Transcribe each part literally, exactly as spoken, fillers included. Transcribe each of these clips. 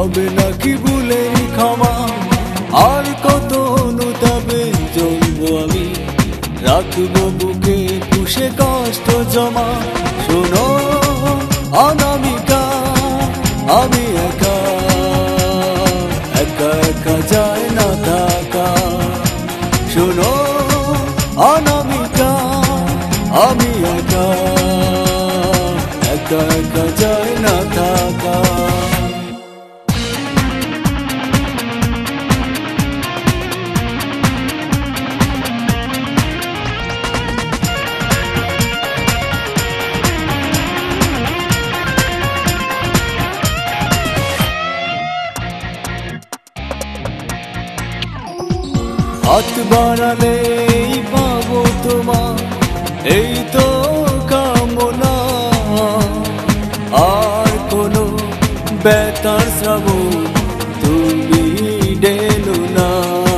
হবে নাকি ভুলের ক্ষমা? আর কত অনুতাপে জ্বলবো আমি, রাখবো বুকে পুষে কষ্ট জমা। শোনো অনামিকা, আমি একা একা একা যায় না থাকা। শোনো অনামিকা, আমি একা একা একা যায় না থাকা। হাত বাড়ালেই পাবো তোমার, এই তো কামনা। আর কোনো ব্যথার শ্রাবণ তুমি ঢেলো না।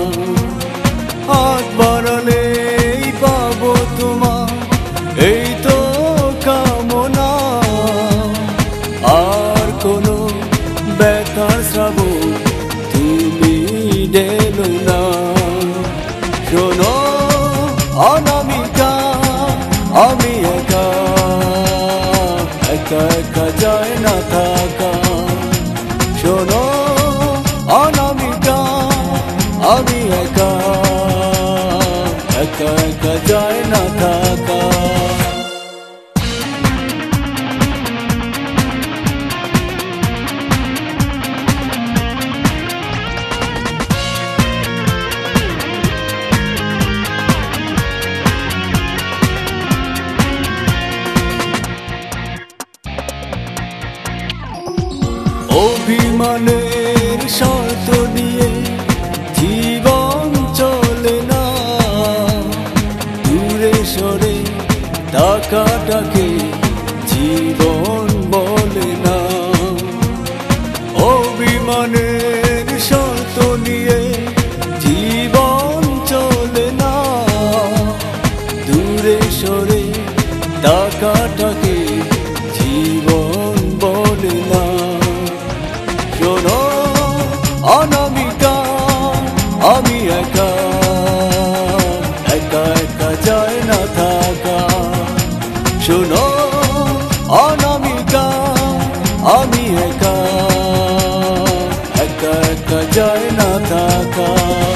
হাত বাড়ালেই পাবো তোমার, এই তো কামনা। আর কোনো ব্যথার শ্রাবণ তুমি ঢেলো না। শোনো অনামিকা, আমি একা একা একা যায় না থাকা। শোনো অনামিকা, আমি একা একা একা যায় না থাকা। অভিমানের শর্ত নিয়ে জীবন চলে না, দূরে সরে টাকাটাকে জীবন বলে না। অভিমানের শর্ত নিয়ে জীবন চলে না, দূরে সরে টাকাটাকে জীবন বলে না। শোনো অনামিকা, আমি একা একা একা যায় না থাকা। শোনো অনামিকা, আমি একা একা একা যায় না থাকা।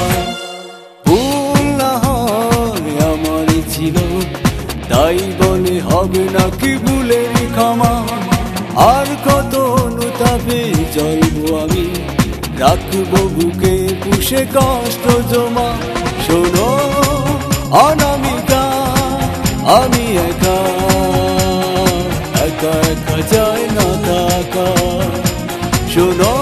ভুল না হয় আমার ছিল, তাই বলে হবে নাকি ভুলের ক্ষমা? আর কত অনুতাপে জ্বলবো আমি, রাখবো বুকে পুষে কষ্ট জমা। শোনো অনামিকা, আমি একা একা একা যায় না থাকা। শোনো